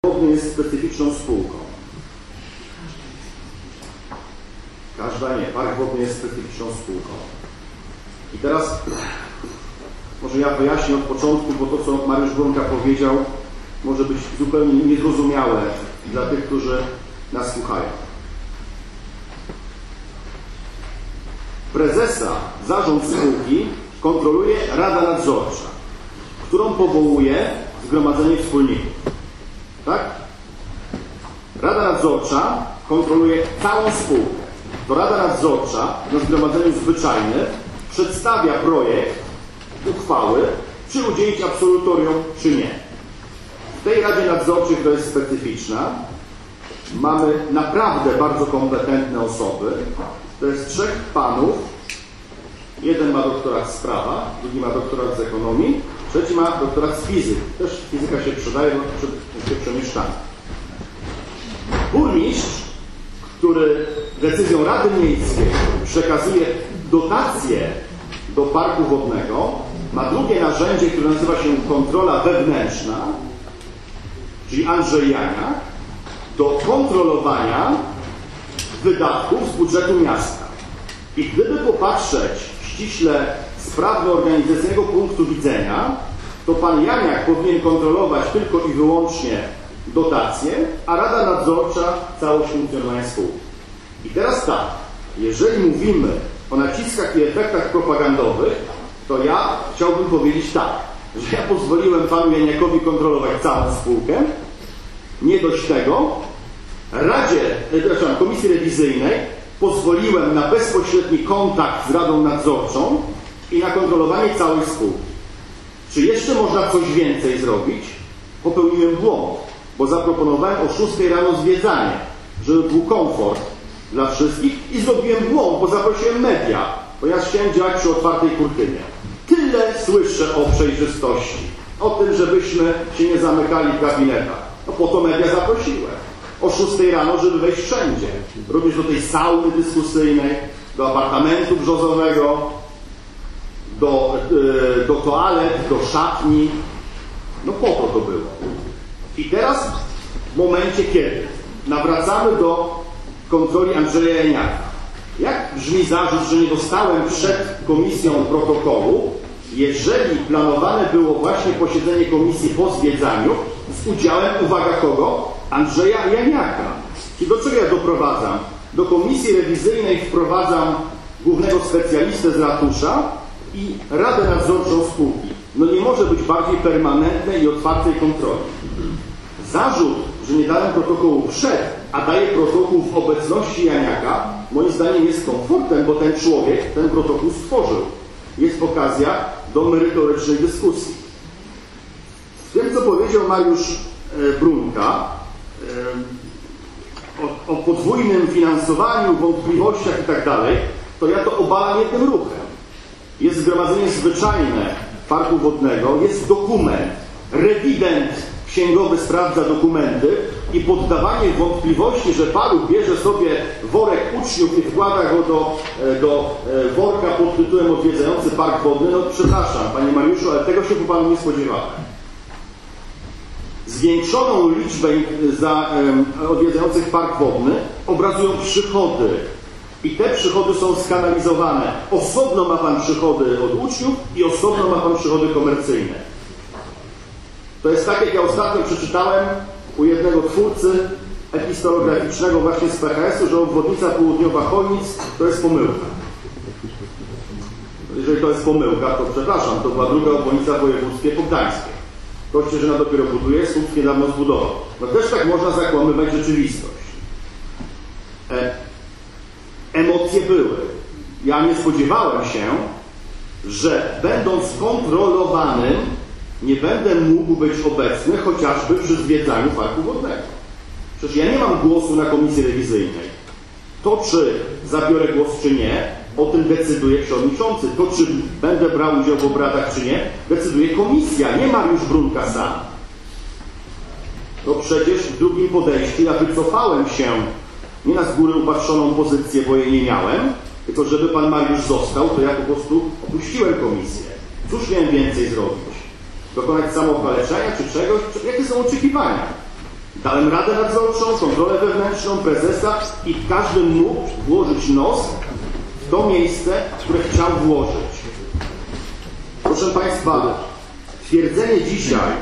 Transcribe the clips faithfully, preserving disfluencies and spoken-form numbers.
Wodny jest specyficzną spółką. Każda nie. Park Wodny jest specyficzną spółką. I teraz może ja wyjaśnię od początku, bo to, co Mariusz Brunka powiedział, może być zupełnie niezrozumiałe dla tych, którzy nas słuchają. Prezesa, zarząd spółki kontroluje Rada Nadzorcza, którą powołuje Zgromadzenie Wspólników. Tak? Rada Nadzorcza kontroluje całą spółkę. To Rada Nadzorcza na Zgromadzeniu Zwyczajnym przedstawia projekt uchwały, czy udzielić absolutorium, czy nie. W tej Radzie Nadzorczej, która jest specyficzna, mamy naprawdę bardzo kompetentne osoby. To jest trzech panów. Jeden ma doktorat z prawa, drugi ma doktorat z ekonomii, trzeci ma doktorat z fizyki. Też fizyka się przydaje, bo się przemieszczamy. Burmistrz, który decyzją Rady Miejskiej przekazuje dotacje do parku wodnego, ma drugie narzędzie, które nazywa się kontrola wewnętrzna, czyli Andrzej Janiak, do kontrolowania wydatków z budżetu miasta. I gdyby popatrzeć ściśle z prawno-organizacyjnego punktu widzenia, to pan Janiak powinien kontrolować tylko i wyłącznie dotacje, a Rada Nadzorcza całość funkcjonowania spółki. I teraz tak, jeżeli mówimy o naciskach i efektach propagandowych, to ja chciałbym powiedzieć tak, że ja pozwoliłem panu Janiakowi kontrolować całą spółkę. Nie dość tego, Radzie, przepraszam, Komisji Rewizyjnej pozwoliłem na bezpośredni kontakt z Radą Nadzorczą i na kontrolowanie całej spółki. Czy jeszcze można coś więcej zrobić? Popełniłem błąd, bo zaproponowałem o szóstej rano zwiedzanie, żeby był komfort dla wszystkich i zrobiłem błąd, bo zaprosiłem media, ponieważ chciałem działać przy otwartej kurtynie. Tyle słyszę o przejrzystości, o tym, żebyśmy się nie zamykali w gabinetach. No po to media zaprosiłem. O szóstej rano, żeby wejść wszędzie. Również do tej sauny dyskusyjnej, do apartamentu brzozowego, do, yy, do toalet, do szatni. No po to to było. I teraz w momencie, kiedy nawracamy do kontroli Andrzeja Janiaka. Jak brzmi zarzut, że nie dostałem przed komisją protokołu, jeżeli planowane było właśnie posiedzenie komisji po zwiedzaniu z udziałem, uwaga kogo? Andrzeja Janiaka. I do czego ja doprowadzam? Do komisji rewizyjnej wprowadzam głównego specjalistę z ratusza i Radę Nadzorczą spółki. No nie może być bardziej permanentnej i otwartej kontroli. Zarzut, że nie dałem protokołu przed, a daję protokół w obecności Janiaka, moim zdaniem jest komfortem, bo ten człowiek ten protokół stworzył. Jest okazja do merytorycznej dyskusji. W tym, co powiedział Mariusz Brunka o, o podwójnym finansowaniu, wątpliwościach i tak dalej, to ja to obalam jednym ruchem. Jest Zgromadzenie Zwyczajne Parku Wodnego, jest dokument, rewident księgowy sprawdza dokumenty i poddawanie wątpliwości, że paluch bierze sobie worek uczniów i wkłada go do, do worka pod tytułem odwiedzający park wodny, no przepraszam, panie Mariuszu, ale tego się po panu nie spodziewałem. Zwiększoną liczbę za, um, odwiedzających park wodny obrazują przychody i te przychody są skanalizowane. Osobno ma pan przychody od uczniów i osobno ma pan przychody komercyjne. To jest tak, jak ja ostatnio przeczytałem u jednego twórcy epistolograficznego właśnie z P H S u, że obwodnica południowa Chojnic to jest pomyłka. Jeżeli to jest pomyłka, to przepraszam, to była druga obwodnica w województwie podgdańskie. Kościerzyna dopiero buduje, Słupsk niedawno zbudował. No też tak można zakłamywać rzeczywistość. E, emocje były. Ja nie spodziewałem się, że będąc kontrolowanym, nie będę mógł być obecny chociażby przy zwiedzaniu parku wodnego. Przecież ja nie mam głosu na komisji rewizyjnej. To, czy zabiorę głos, czy nie, o tym decyduje przewodniczący. To, czy będę brał udział w obradach, czy nie, decyduje komisja, nie Mariusz Brunka sam. To przecież w drugim podejściu ja wycofałem się nie na z góry upatrzoną pozycję, bo jej nie miałem, tylko żeby pan Mariusz został, to ja po prostu opuściłem komisję. Cóż miałem więcej zrobić? Dokonać samookaleczenia czy czegoś? Jakie są oczekiwania? Dałem radę nadzorczą, kontrolę wewnętrzną, prezesa i każdy mógł włożyć nos w to miejsce, które chciał włożyć. Proszę Państwa, twierdzenie dzisiaj,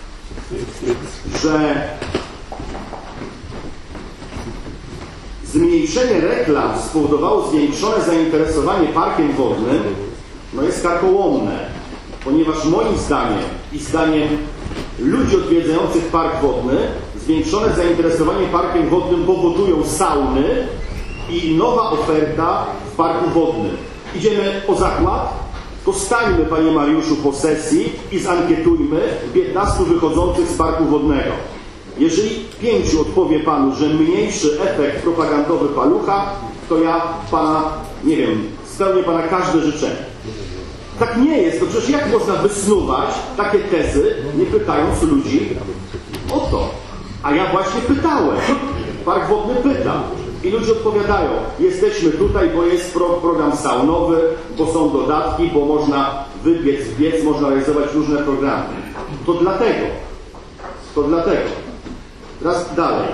że zmniejszenie reklam spowodowało zwiększone zainteresowanie parkiem wodnym, no jest karkołomne, ponieważ moim zdaniem i zdaniem ludzi odwiedzających park wodny zwiększone zainteresowanie parkiem wodnym powodują sauny i nowa oferta w parku wodnym. Idziemy o zakład? To stańmy, Panie Mariuszu, po sesji i zankietujmy piętnastu wychodzących z parku wodnego. Jeżeli pięciu odpowie Panu, że mniejszy efekt propagandowy Palucha, to ja Pana, nie wiem, spełnię Pana każde życzenie. Tak nie jest. To przecież jak można wysnuwać takie tezy, nie pytając ludzi o to? A ja właśnie pytałem. Park wodny pyta. I ludzie odpowiadają, jesteśmy tutaj, bo jest pro, program saunowy, bo są dodatki, bo można wybiec w biec, można realizować różne programy. To dlatego. To dlatego. Teraz dalej.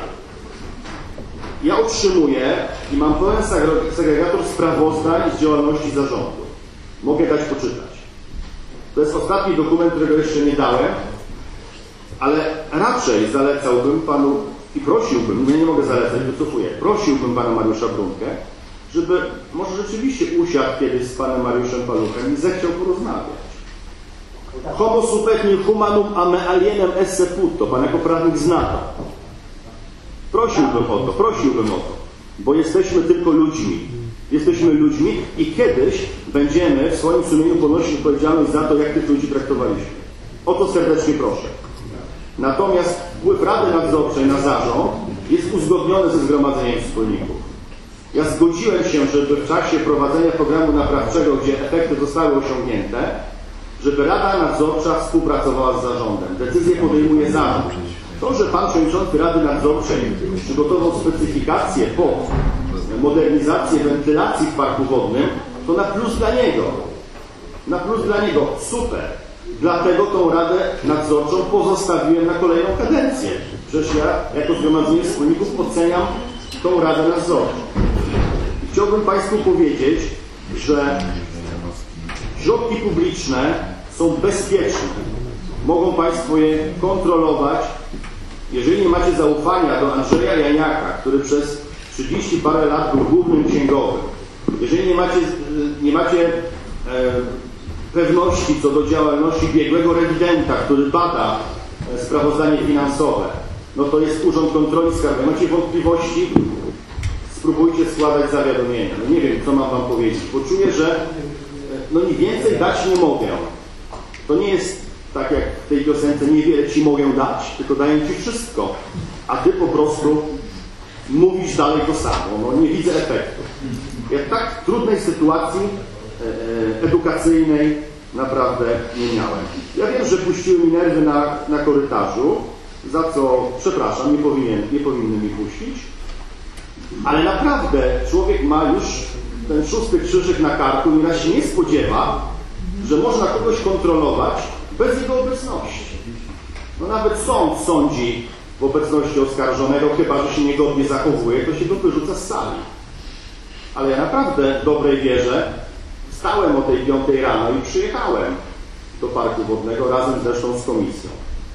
Ja otrzymuję i mam pełen segregator sprawozdań z działalności zarządu. Mogę dać poczytać. To jest ostatni dokument, którego jeszcze nie dałem, ale raczej zalecałbym Panu i prosiłbym, no ja nie mogę zalecać, wycofuję, prosiłbym Pana Mariusza Brunkę, żeby może rzeczywiście usiadł kiedyś z Panem Mariuszem Paluchem i zechciał porozmawiać. Homo supet in humanum a me alienem esse putto. Pan jako prawnik zna to. Prosiłbym o to, prosiłbym o to, bo jesteśmy tylko ludźmi. Jesteśmy ludźmi i kiedyś będziemy w swoim sumieniu ponosić odpowiedzialność za to, jak tych ludzi traktowaliśmy. O to serdecznie proszę. Natomiast wpływ Rady Nadzorczej na zarząd jest uzgodniony ze Zgromadzeniem Wspólników. Ja zgodziłem się, żeby w czasie prowadzenia programu naprawczego, gdzie efekty zostały osiągnięte, żeby Rada Nadzorcza współpracowała z zarządem. Decyzję podejmuje zarząd. To, że Pan Przewodniczący Rady Nadzorczej przygotował specyfikację pod modernizację wentylacji w parku wodnym, to na plus dla niego. Na plus dla niego. Super. Dlatego tą Radę Nadzorczą pozostawiłem na kolejną kadencję. Przecież ja jako Zgromadzenie Wspólników oceniam tą Radę Nadzorczą. I chciałbym Państwu powiedzieć, że środki publiczne są bezpieczne. Mogą Państwo je kontrolować. Jeżeli nie macie zaufania do Andrzeja Janiaka, który przez trzydzieści parę lat był głównym księgowym, jeżeli nie macie, nie macie e, pewności co do działalności biegłego rewidenta, który bada e, sprawozdanie finansowe, no to jest Urząd Kontroli Skarbowej. Macie wątpliwości? Spróbujcie składać zawiadomienia. No nie wiem, co mam Wam powiedzieć, bo czuję, że e, no nie więcej dać nie mogę. To nie jest tak jak w tej piosence, niewiele Ci mogę dać, tylko daję Ci wszystko, a Ty po prostu mówisz dalej to samo. No, nie widzę efektu. Ja w tak trudnej sytuacji e, edukacyjnej naprawdę nie miałem. Ja wiem, że puściły mi nerwy na, na korytarzu, za co przepraszam, nie, powinien, nie powinny mi puścić, ale naprawdę człowiek ma już ten szósty krzyżyk na karku i raz się nie spodziewa, że można kogoś kontrolować bez jego obecności. No nawet sąd sądzi w obecności oskarżonego, chyba że się niegodnie zachowuje, to się go wyrzuca z sali. Ale ja naprawdę w dobrej wierze wstałem o tej piątej rano i przyjechałem do parku wodnego razem zresztą z komisją.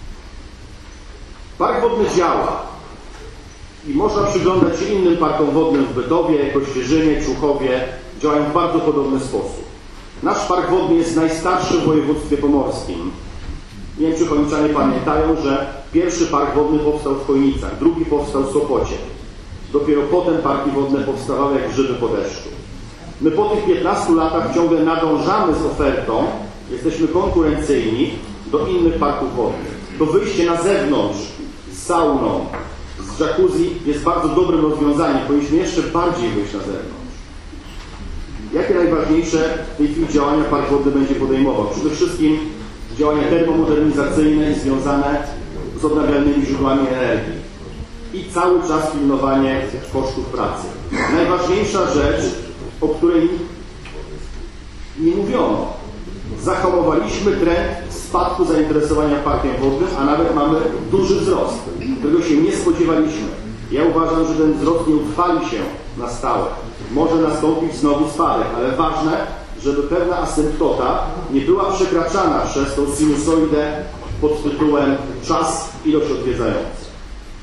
Park wodny działa i można przyglądać się innym parkom wodnym w Bytowie, Kościerzynie, Czuchowie. Działają w bardzo podobny sposób. Nasz park wodny jest najstarszy w województwie pomorskim. Nie wiem, czy chojniczanie pamiętają, że pierwszy park wodny powstał w Chojnicach, drugi powstał w Sopocie. Dopiero potem parki wodne powstawały jak grzyby po deszczu. My po tych piętnastu latach ciągle nadążamy z ofertą, jesteśmy konkurencyjni do innych parków wodnych. To wyjście na zewnątrz z sauną, z jacuzzi jest bardzo dobrym rozwiązaniem. Powinniśmy jeszcze bardziej wyjść na zewnątrz. Jakie najważniejsze w tej chwili działania park wodny będzie podejmował? Przede wszystkim działania termomodernizacyjne i związane z odnawialnymi źródłami energii. I cały czas pilnowanie kosztów pracy. Najważniejsza rzecz, o której nie mówiono, zahamowaliśmy trend spadku zainteresowania parkiem wodnym, a nawet mamy duży wzrost, którego się nie spodziewaliśmy. Ja uważam, że ten wzrost nie utrwali się na stałe. Może nastąpić znowu spadek, ale ważne, żeby pewna asymptota nie była przekraczana przez tą sinusoidę pod tytułem czas, ilość odwiedzających.